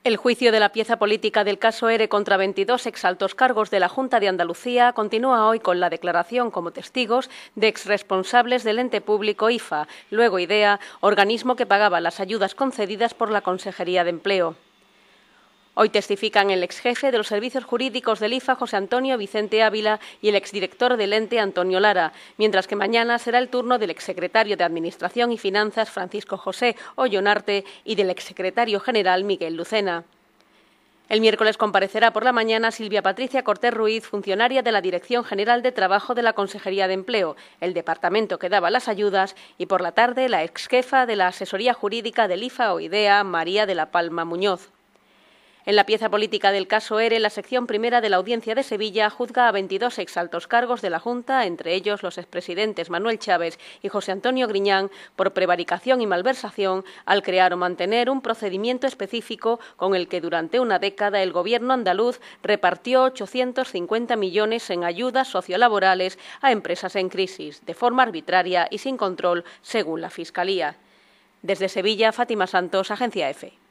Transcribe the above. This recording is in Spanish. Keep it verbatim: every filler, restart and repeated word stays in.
El juicio de la pieza política del caso ERE contra veintidós exaltos cargos de la Junta de Andalucía continúa hoy con la declaración como testigos de exresponsables del ente público I F A, luego IDEA, organismo que pagaba las ayudas concedidas por la Consejería de Empleo. Hoy testifican el exjefe de los servicios jurídicos del I F A, José Antonio Vicente Ávila, y el exdirector del ente, Antonio Lara, mientras que mañana será el turno del exsecretario de Administración y Finanzas, Francisco José Ollonarte, y del exsecretario general, Miguel Lucena. El miércoles comparecerá por la mañana Silvia Patricia Cortés Ruiz, funcionaria de la Dirección General de Trabajo de la Consejería de Empleo, el departamento que daba las ayudas, y por la tarde la exjefa de la Asesoría Jurídica del I F A o IDEA, María de la Palma Muñoz. En la pieza política del caso ERE, la sección primera de la Audiencia de Sevilla juzga a veintidós exaltos cargos de la Junta, entre ellos los expresidentes Manuel Chávez y José Antonio Griñán, por prevaricación y malversación al crear o mantener un procedimiento específico con el que durante una década el Gobierno andaluz repartió ochocientos cincuenta millones en ayudas sociolaborales a empresas en crisis, de forma arbitraria y sin control, según la Fiscalía. Desde Sevilla, Fátima Santos, Agencia EFE.